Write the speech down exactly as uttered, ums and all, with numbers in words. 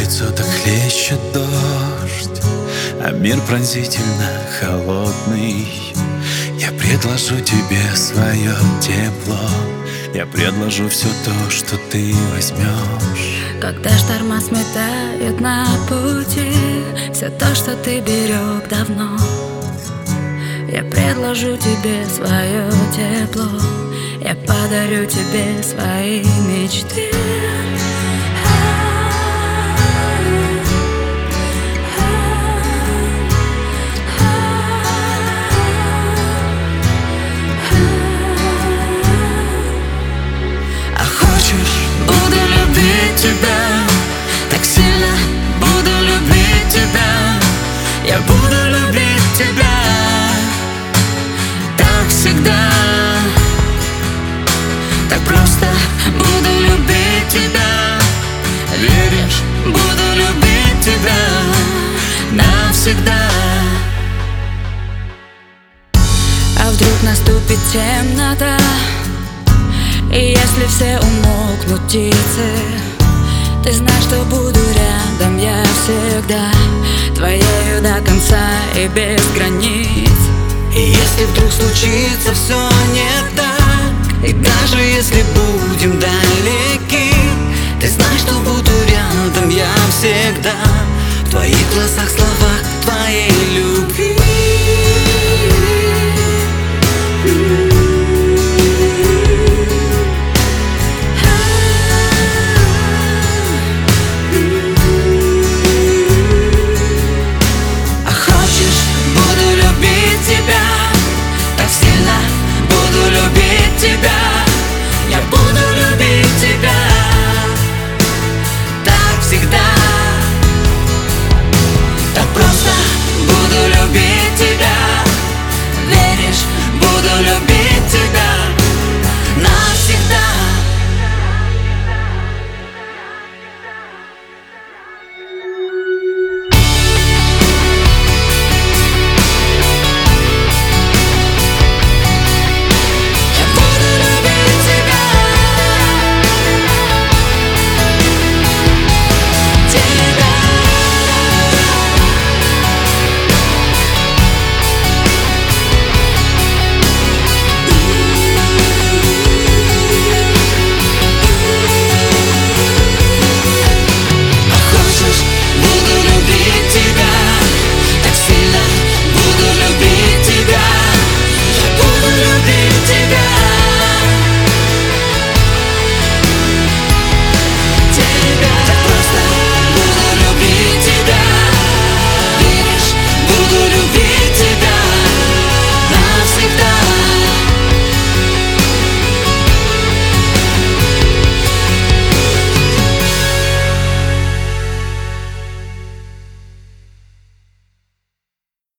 лицо так хлещет дождь, а мир пронзительно холодный. Я предложу тебе свое тепло, я предложу все то, что ты возьмешь. Когда шторма сметает на пути все то, что ты берег давно, я предложу тебе свое тепло, я подарю тебе свои мечты. Буду любить тебя, так сильно буду любить тебя. Я буду любить тебя, так всегда. Так просто буду любить тебя. Веришь? Буду любить тебя навсегда. А вдруг наступит темнота, и если все умолкнут птицы, ты знаешь, что буду рядом я всегда, твоею до конца и без границ. И если вдруг случится все не так, и даже если будем далеки, ты знаешь, что буду рядом я всегда, в твоих глазах, словах, твоей любви.